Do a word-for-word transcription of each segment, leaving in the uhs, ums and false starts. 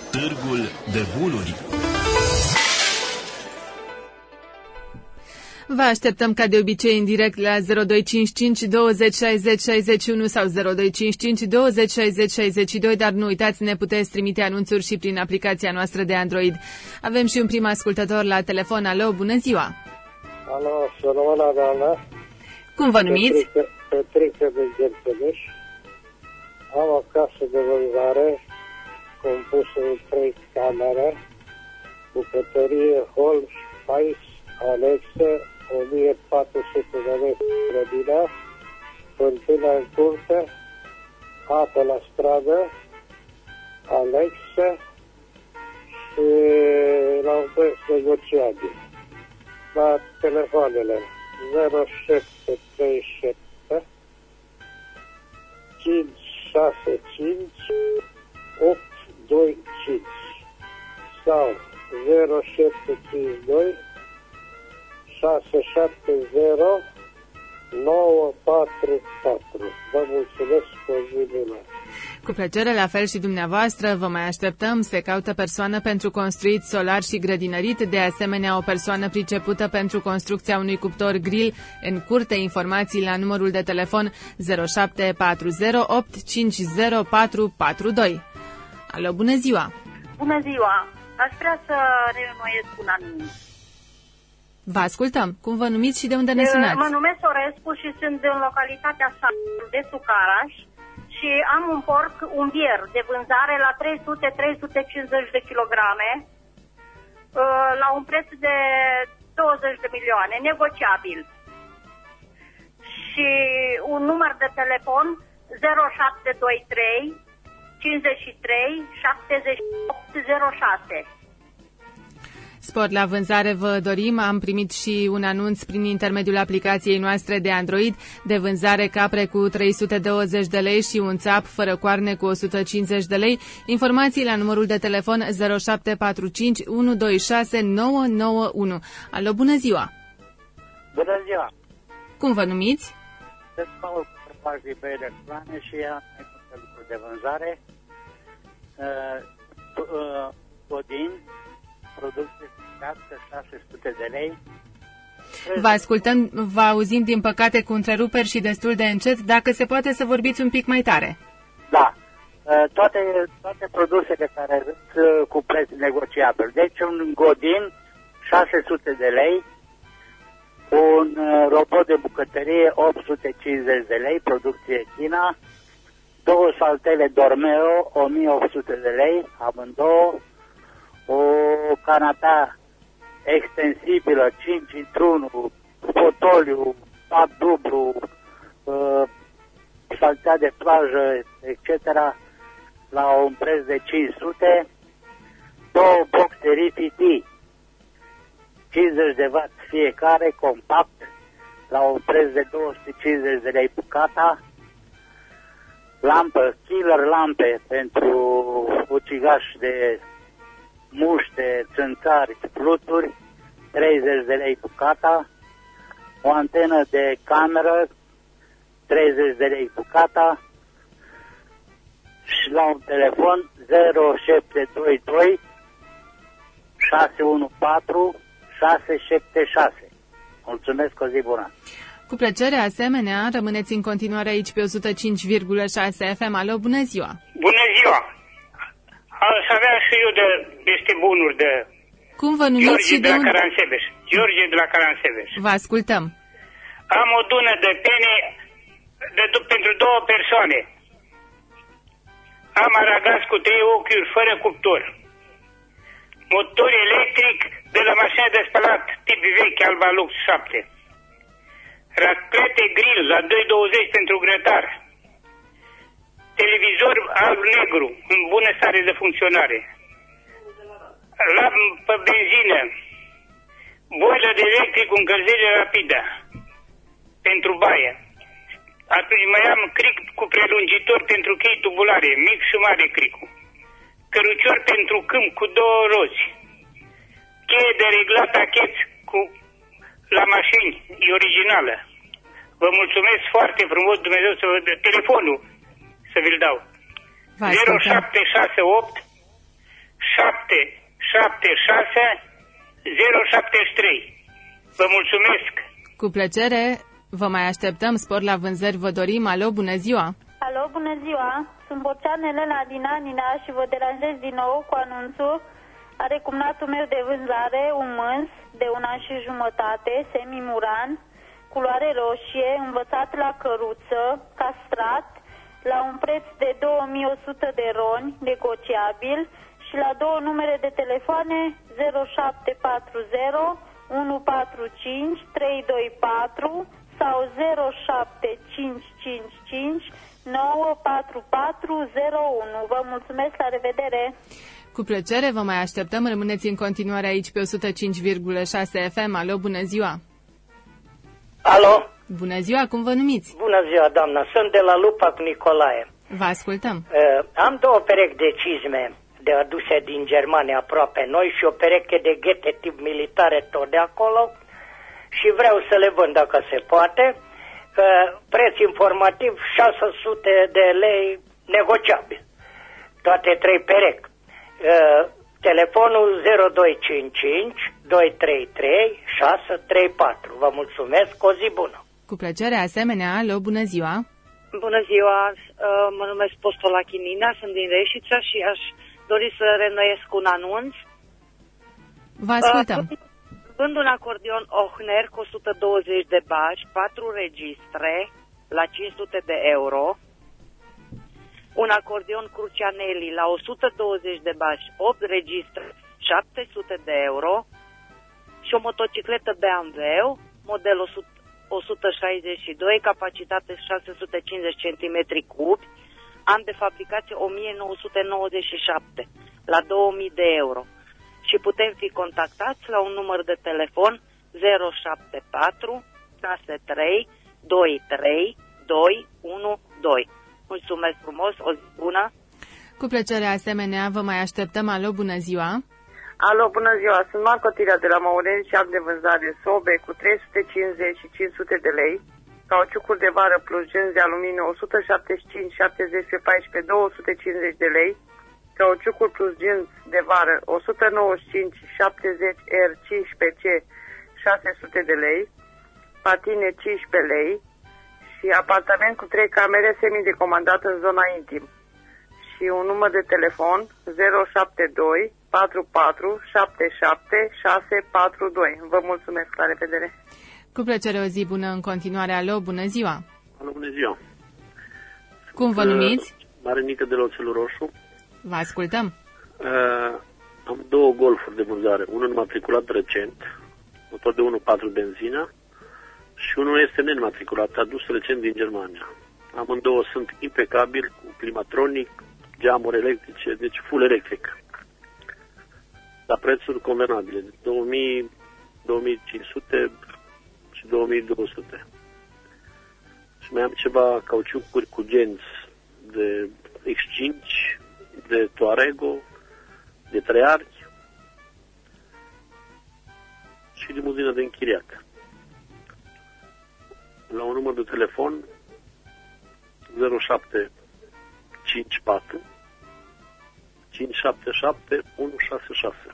Târgul de Bunuri. Vă așteptăm ca de obicei în direct la zero doi cinci cinci douăzeci șaizeci șaizeci și unu sau zero doi cinci cinci douăzeci șaizeci șaizeci și doi, dar nu uitați, ne puteți trimite anunțuri și prin aplicația noastră de Android. Avem și un prim ascultător la telefon. Alo, bună ziua! Alo, Solomona, doamnă. Cum vă numiți? Petrică, Petrică de Gherțeleș. Am o casă de vânzare compusă în trei camere, bucătărie, hol, spais, anexe, o mie patru sute de metri grădină, fântână în curte, apă la stradă, anexe și la un preț negociabil. La telefoanele zero șapte trei șapte cinci șase cinci opt doi cinci sau zero șapte cinci doi șase șapte zero nouă patru patru. Vă mulțumesc, cu o zi bună. Cu plăcere, la fel și dumneavoastră, vă mai așteptăm. Se caută persoană pentru construit solar și grădinărit, de asemenea o persoană pricepută pentru construcția unui cuptor grill în curte. Informații la numărul de telefon zero șapte patru zero opt cinci zero patru patru doi. Alo, bună ziua! Bună ziua! Aș vrea să reînnoiesc un anunț. Vă ascultăm. Cum vă numiți și de unde ne sunați? Mă numesc Orescu și sunt în localitatea Satul de Sucaraș și am un porc, un bier de vânzare la trei sute - trei sute cincizeci de kilograme la un preț de douăzeci de milioane, negociabil. Și un număr de telefon zero șapte doi trei cincizeci și trei șaptezeci și opt zero șase. Spor la vânzare vă dorim. Am primit și un anunț prin intermediul aplicației noastre de Android de vânzare capre cu trei sute douăzeci de lei și un țap fără coarne cu o sută cincizeci de lei. Informații la numărul de telefon zero șapte patru cinci unu doi șase nouă nouă unu. Alo, bună ziua! Bună ziua! Cum vă numiți? Sunt Paul Părpașii Băi de Cloane și am multe lucruri de vânzare. Uh, uh, Godin, producție de șase sute de lei. Vă ascultăm, vă auzim din păcate cu întreruperi și destul de încet. Dacă se poate să vorbiți un pic mai tare. Da. Toate, toate produsele care sunt cu preț negociabil. Deci un Godin, șase sute de lei, un robot de bucătărie, opt sute cincizeci de lei, producție China, două saltele Dormeo, o mie opt sute de lei, amândouă, o canapea extensibilă, cinci într-unu, fotoliu, pat dublu, uh, saltea de plajă, et cetera, la un preț de cinci sute, două boxeri T T, cincizeci de watt fiecare, compact, la un preț de două sute cincizeci de lei bucata, lampă, killer lampe pentru ucigaș de muște, țâncari, fluturi, treizeci de lei bucata, o antenă de cameră, treizeci de lei bucata și la un telefon zero șapte doi doi șase unu patru șase șapte șase. Mulțumesc, o zi bună! Cu plăcere, asemenea, rămâneți în continuare aici pe o sută cinci virgulă șase F M. Alo, bună ziua! Bună ziua! Aș avea și eu de niște bunuri de... Cum vă numiți George și de, de la unde? Caransebeș. George de la Caransebeș. Vă ascultăm. Am o dună de pene de, pentru două persoane. Am aragaz cu trei ochiuri fără cuptor. Motor electric de la mașină de spălat tip vechi Alba Lux șapte. Raclete grill la doi douăzeci pentru grătar. Televizor alb-negru în bună stare de funcționare. Lampă benzină. Boilă de electric cu încălzire rapidă. Pentru baie. Atunci mai am cric cu prelungitor pentru chei tubulare, mic și mare cricul. Cărucior pentru câmp cu două roți. Cheie de reglat achet cu la mașini, e originală. Vă mulțumesc foarte frumos, Dumnezeu să vă dă telefonul, să vi-l dau. zero șapte șase opt șapte șapte șase zero șapte trei. Vă mulțumesc! Cu plăcere, vă mai așteptăm. Spor la vânzări vă dorim. Alo, bună ziua! Alo, bună ziua! Sunt Borcean Elena din Anina și vă deranjez din nou cu anunțul. Are cumnatul meu de vânzare un mâns de un an și jumătate, semi-muran, culoare roșie, învățat la căruță, castrat, la un preț de două mii o sută de roni, negociabil, și la două numere de telefoane zero șapte patru zero unu patru cinci trei doi patru sau zero șapte cinci cinci cinci nouă patru patru zero unu. Vă mulțumesc, la revedere! Cu plăcere, vă mai așteptăm. Rămâneți în continuare aici pe o sută cinci virgulă șase F M. Alo, bună ziua! Alo? Bună ziua, cum vă numiți? Bună ziua, doamnă, sunt de la Lupa cu Nicolae. Vă ascultăm. Uh, am două perechi de cizme de aduse din Germania aproape noi și o pereche de ghete tip militare tot de acolo și vreau să le vând dacă se poate. Uh, preț informativ șase sute de lei negociabil. Toate trei perechi. Uh, telefonul zero doi cinci cinci doi trei trei șase trei patru. Vă mulțumesc, o zi bună. Cu plăcere, asemenea. Alo, bună ziua. Bună ziua, uh, mă numesc Postola Chinina, sunt din Reșița și aș dori să reînnoiesc un anunț. Vă ascultăm. Uh, vând un acordeon Ochner cu o sută douăzeci de bași, patru registre la cinci sute de euro. Un acordeon Crucianelli la o sută douăzeci de bași, opt registre, șapte sute de euro. Și o motocicletă B M W, model o sută șaizeci și doi, capacitate șase sute cincizeci centimetri cubi, an de fabricație o mie nouă sute nouăzeci și șapte, la două mii de euro. Și putem fi contactați la un număr de telefon zero șapte patru șase trei doi trei doi unu doi. Mulțumesc frumos, o zi bună! Cu plăcere, asemenea, vă mai așteptăm. Alo, bună ziua! Alo, bună ziua! Sunt Marco Tirea de la Maureni și am de vânzare sobe cu trei sute cincizeci și cinci sute de lei, cauciucuri de vară plus genți de aluminiu o sută șaptezeci și cinci șaptezeci pe paisprezece două sute cincizeci de lei, cauciucuri plus genți de vară o sută nouăzeci și cinci șaptezeci R cincisprezece C șase sute de lei, patine cincisprezece lei și apartament cu trei camere semi-decomandat în zona intim. Și un număr de telefon zero șapte doi patru patru șapte șapte șase patru doi. Vă mulțumesc, la revedere! Cu plăcere, o zi bună în continuare. Alo, bună ziua! Alo, bună ziua! Cum vă numiți? Marinică de la Oțelul Roșu. Vă ascultăm! Uh, am două golfuri de vânzare. Unul matriculat recent, motor de unu virgulă patru benzină, și unul este nematriculat, adus recent din Germania. Amândouă sunt impecabil, cu climatronic, geamuri electrice, deci full electric. La prețuri convenabile, două mii, două mii cinci sute și două mii două sute. Și mai am ceva cauciucuri cu genți de X cinci, de Touarego, de trei archi și limuzină de închiriat. La un număr de telefon zero șapte cinci patru cinci șapte șapte unu șase șase.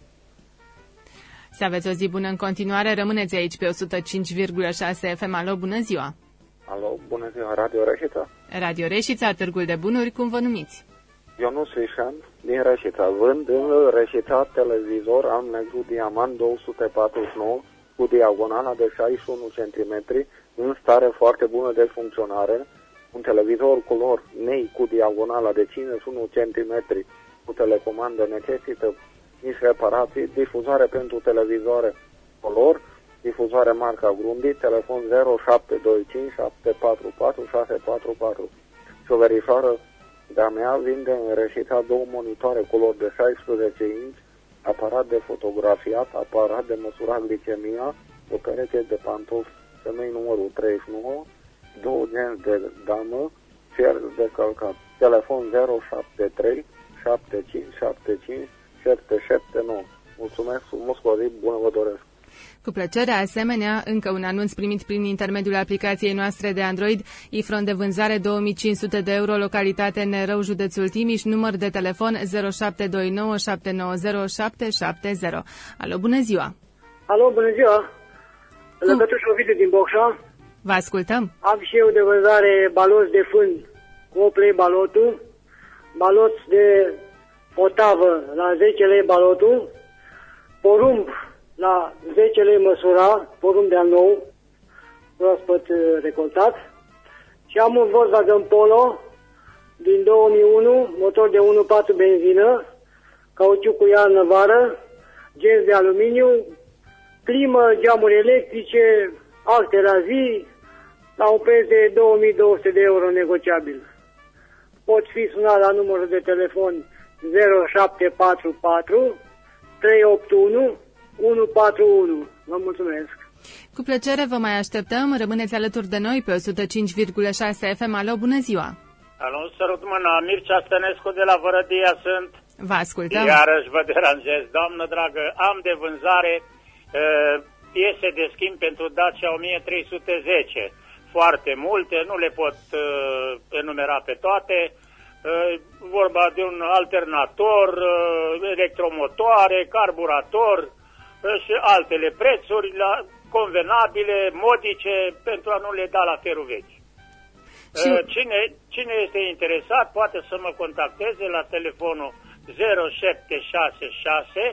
Să aveți o zi bună în continuare. Rămâneți aici pe o sută cinci virgulă șase F M. Alo, bună ziua! Alo, bună ziua, Radio Reșița. Radio Reșița, Târgul de Bunuri, cum vă numiți? Ionus Ișan, din Reșița. Vând în Reșița televizor, am negru diamant două sute patruzeci și nouă cu diagonala de șaizeci și unu centimetri, în stare foarte bună de funcționare, un televizor color nei cu diagonala de cincizeci și unu centimetri cu telecomandă, necesită nici reparații, difuzare pentru televizoare color, difuzare marca Grundy, telefon zero șapte doi cinci șapte patru patru șase patru patru. Și o verișoară de-a mea vinde în Reșița două monitoare color de șaisprezece inci, aparat de fotografiat, aparat de măsurat glicemia, o pereche de pantofi femei numărul treizeci și nouă, două genți de damă, fier de călcat. Telefon zero șapte trei șapte cinci șapte cinci șapte șapte nouă. Mulțumesc frumos, o zi bună vă doresc! Cu plăcere, asemenea, încă un anunț primit prin intermediul aplicației noastre de Android, Ifron de vânzare două mii cinci sute de euro, localitate Nerău, județul Timiș, număr de telefon zero șapte doi nouă șapte nouă zero șapte șapte zero. Alo, bună ziua! Alo, bună ziua! Lăcătuș Ovidiu din Bocșa. Vă ascultăm. Am și eu de vânzare baloți de fân cu opt lei balotul, baloți de potavă la zece lei balotul, porumb la zece lei măsura, porumb de-al nou, proaspăt recoltat, și am un Volkswagen Polo din două mii unu, motor de unu virgulă patru benzină, cauciuc cu iarnă-vară, genți de aluminiu, climă, geamuri electrice, acte la zi, la un preț de două mii două sute de euro negociabil. Poți fi sunat la numărul de telefon zero șapte patru patru trei opt unu unu patru unu. Vă mulțumesc! Cu plăcere vă mai așteptăm, rămâneți alături de noi pe o sută cinci virgulă șase F M. Alo, bună ziua! Alo, sărut mâna, Mircea Stănescu de la Vărădia sunt. Vă ascultăm. Iarăși vă deranjez, doamnă dragă, am de vânzare uh, piese de schimb pentru Dacia o mie trei sute zece. Foarte multe, nu le pot uh, enumera pe toate. Uh, vorba de un alternator, uh, electromotoare, carburator uh, și altele prețuri la convenabile, modice, pentru a nu le da la ferul vechi. Și... Uh, cine, cine este interesat poate să mă contacteze la telefonul zero șapte șase șase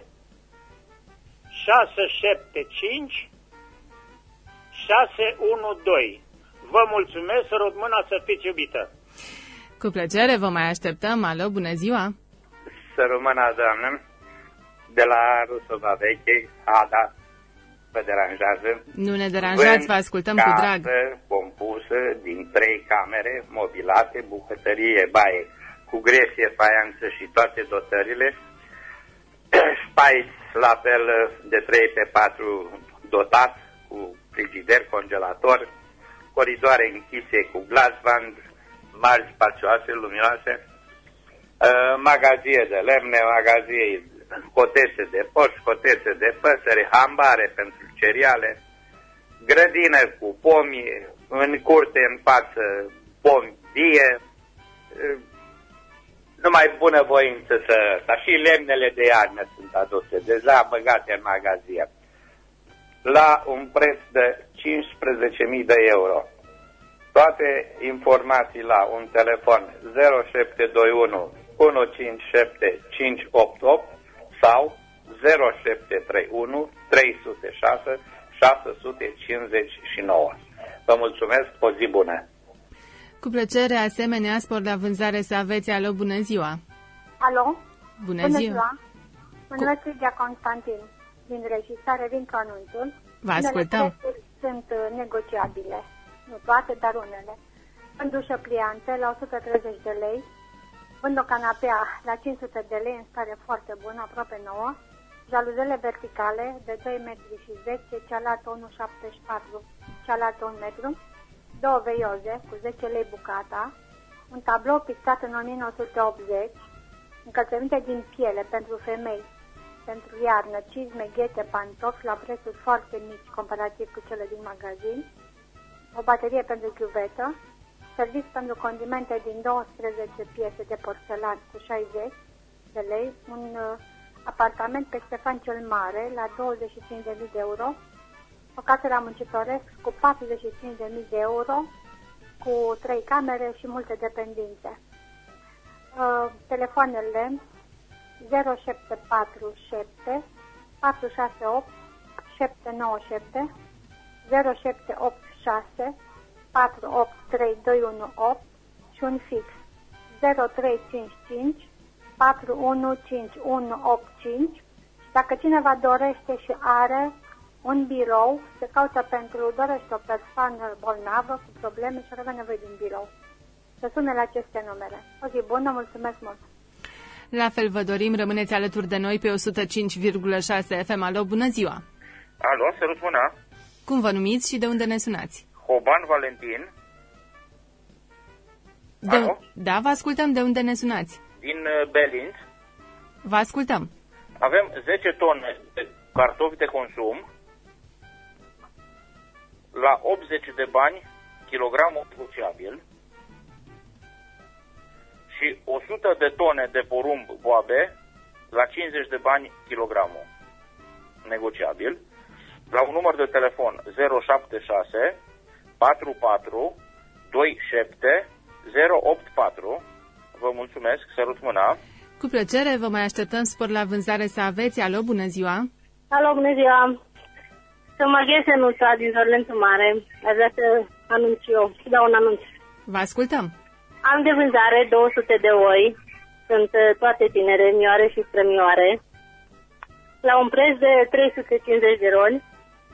șase șapte cinci șase unu doi. Vă mulțumesc, să rog mâna, să fiți iubită. Cu plăcere, vă mai așteptăm. Alo, bună ziua! Să rămână, doamnă, de la Rusova Veche, Ada, vă deranjează. Nu ne deranjați, vă ascultăm cu drag. Casă compusă din trei camere, mobilate, bucătărie, baie, cu gresie, faianță și toate dotările, space la fel de trei pe patru dotat, cu frigider, congelator, coridoare închise cu glasband, mari, spacioase, luminoase, uh, magazie de lemne, magazie, cotețe de porci, cotețe de păsări, hambare pentru cereale, grădină cu pomi, în curte, în față, pomi vie, uh, numai bunăvoință să... Dar și lemnele de iarnă sunt aduse, deja băgate în magazie, la un preț de cincisprezece mii de euro. Toate informații la un telefon zero șapte doi unu unu cinci șapte cinci opt opt sau zero șapte trei unu trei zero șase șase cinci nouă. Vă mulțumesc, o zi bună! Cu plăcere, asemenea, spor la vânzare să aveți. Alo, bună ziua! Alo? Bună, bună ziua! ziua. Mă numesc Lidia Constantin, din registrare, vin cu anunțul. Vă ascultăm! Unele sunt negociabile. Nu toate, dar unele. Vând ușă pliante la o sută treizeci de lei, vând o canapea la cinci sute de lei în stare foarte bună, aproape nouă, jaluzele verticale de doi metri și zece, cealaltă unu virgulă șaptezeci și patru, cealaltă un metru, două veioze cu zece lei bucata, un tablou pictat în o mie nouă sute optzeci, încălțăminte din piele pentru femei, pentru iarnă, cizme, ghete, pantofi la prețuri foarte mici comparativ cu cele din magazin, o baterie pentru chiuvetă, serviciu pentru condimente din douăsprezece piese de porțelan cu șaizeci de lei, un uh, apartament pe Ștefan cel Mare la douăzeci și cinci de mii de euro, o casă la Muncitoresc cu patruzeci și cinci de mii de euro, cu trei camere și multe dependențe. Uh, telefoanele zero șapte patru șapte patru șase opt șapte nouă șapte, zero șapte opt șase patru opt trei doi unu opt și un fix zero trei cinci cinci patru unu cinci unu opt cinci. Dacă cineva dorește și are un birou, se caută pentru, dorește o persoană bolnavă cu probleme și are nevoie de un birou, să sune la aceste numere. O zi bună, mulțumesc mult! La fel vă dorim, rămâneți alături de noi pe o sută cinci virgulă șase F M. Alo, bună ziua! Alo, sărut mâna! Cum vă numiți și de unde ne sunați? Hoban Valentin. De, da, vă ascultăm. De unde ne sunați? Din Belinț. Vă ascultăm. Avem zece tone de cartofi de consum la optzeci de bani kilogramul negociabil și o sută de tone de porumb boabe la cincizeci de bani kilogramul negociabil, la un număr de telefon zero șapte șase patru patru doi șapte zero opt patru. Vă mulțumesc, sărut mâna. Cu plăcere, vă mai așteptăm. Spor la vânzare să aveți. Alo, bună ziua! Alo, bună ziua! Sunt Maria Senuța din Zorlențu Mare. Aș vrea să anunț eu, să dau un anunț. Vă ascultăm! Am de vânzare două sute de oi. Sunt toate tinere, mioare și strămioare, la un preț de trei sute cincizeci de roli.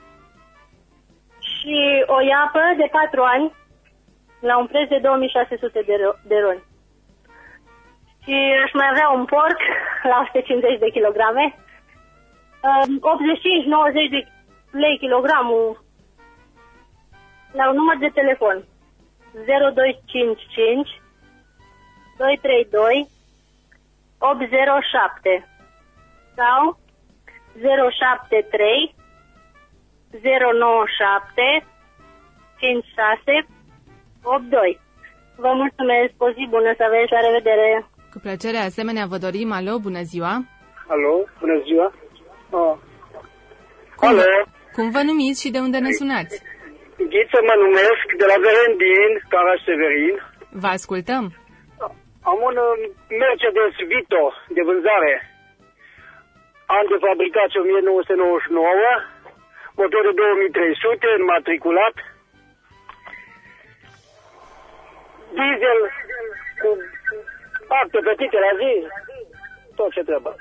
Și o iapă de patru ani, la un preț de două mii șase sute de roli. Și aș mai avea un porc la o sută cincizeci de kilograme, optzeci și cinci nouăzeci de lei kilogramul, la un număr de telefon zero doi cinci cinci doi trei doi opt zero șapte sau zero șapte trei zero nouă șapte cinci șase opt doi. Vă mulțumesc, o zi bună să aveți, la revedere! Cu plăcere, asemenea, vă dorim. Alo, bună ziua! Alo, bună ziua! Oh. Cum, Alo! Cum vă numiți și de unde ne sunați? Ghiță mă numesc, de la Verendin, Caraș Severin. Vă ascultăm! Am un Mercedes Vito de vânzare, an de fabricație o mie nouă sute nouăzeci și nouă, motor de două mii trei sute, înmatriculat, diesel cu acte plătite la zi, tot ce trebuie.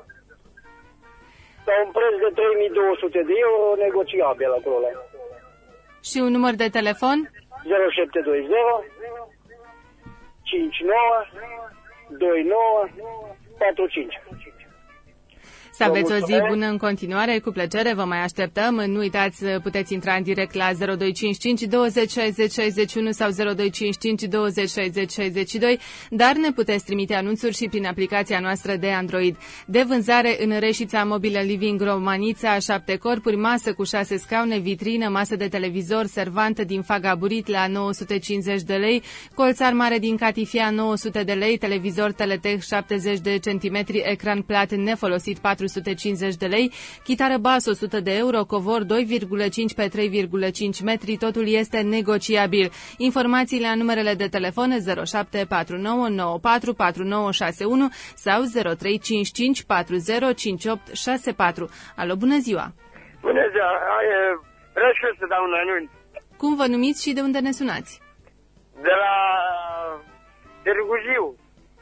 La un preț de trei mii două sute de euro, negociabil acolo. Și un număr de telefon? zero șapte doi zero cinci nouă doi nouă patru cinci. Să aveți o zi bună în continuare, cu plăcere, vă mai așteptăm. Nu uitați, puteți intra în direct la zero doi cinci cinci douăzeci șaizeci șaizeci și unu sau zero doi cinci cinci douăzeci șaizeci șaizeci și doi, dar ne puteți trimite anunțuri și prin aplicația noastră de Android. De vânzare în Reșița Mobilă Living Romanița, șapte corpuri, masă cu șase scaune, vitrină, masă de televizor, servantă din Fagaburit la nouă sute cincizeci de lei, colțar mare din Catifia nouă sute de lei, televizor Teletech șaptezeci de centimetri, ecran plat nefolosit patru sute cincizeci de lei, chitară bas o sută de euro, covor doi virgulă cinci pe trei virgulă cinci metri, totul este negociabil. Informațiile la numerele de telefon zero șapte patru nouă nouă patru patru nouă șase unu sau zero trei cinci cinci patru zero cinci opt șase patru. Alo, bună ziua! Bună ziua! Vreau și eu să dau un anunț. Cum vă numiți și de unde ne sunați? De la Târgu Jiu.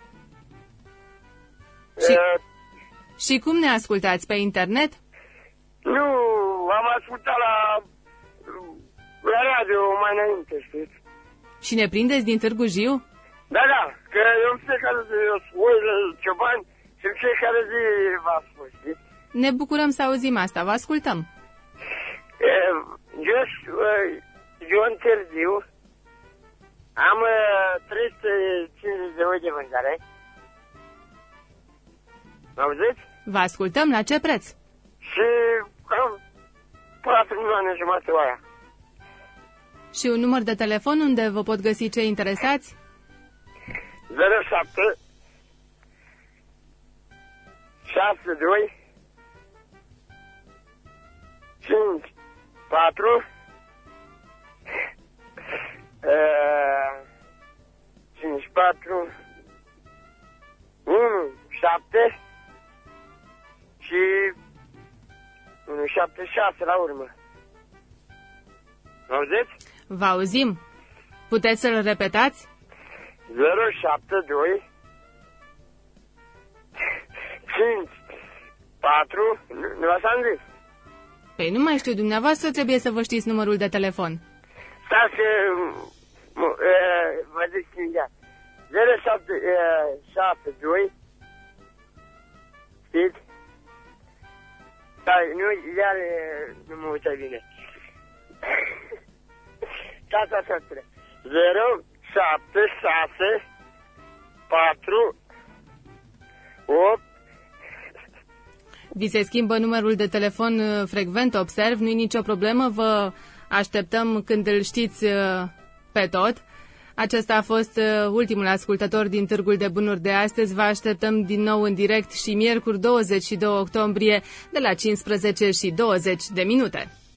Și... Uh, Și cum ne ascultați? Pe internet? Nu, am ascultat la, la radio mai înainte, știți? Și ne prindeți din Târgu Jiu? Da, da, că eu în fiecare zi eu spui la Ciobani și în fiecare zi v-a spus, știți? Ne bucurăm să auzim asta, vă ascultăm. Eu, eu în Târziu am trei sute cincizeci de oi de vânzare. Auziți? Vă ascultăm, la ce preț? Și am patru milioane jumate oaia. Și un număr de telefon unde vă pot găsi cei interesați? zero șapte șase doi cinci patru cinci patru unu șapte și unu șapte șase la urmă. Auziți? Vă auzim. Puteți să-l repetați? zero șapte doi cinci patru, nu v-am zis? Păi nu mai știu, dumneavoastră trebuie să vă știți numărul de telefon. Stați că vă zic imediat. zero șapte șapte doi știți? Stai, nu, iar nu mă uitai bine. Stați așa, spune. zero șapte șase patru opt. Vi se schimbă numărul de telefon frecvent, observ, nu-i nicio problemă, vă Așteptăm când îl știți pe tot. Acesta a fost ultimul ascultător din Târgul de Bunuri de astăzi. Vă așteptăm din nou în direct și miercuri douăzeci și doi octombrie de la cincisprezece și douăzeci de minute.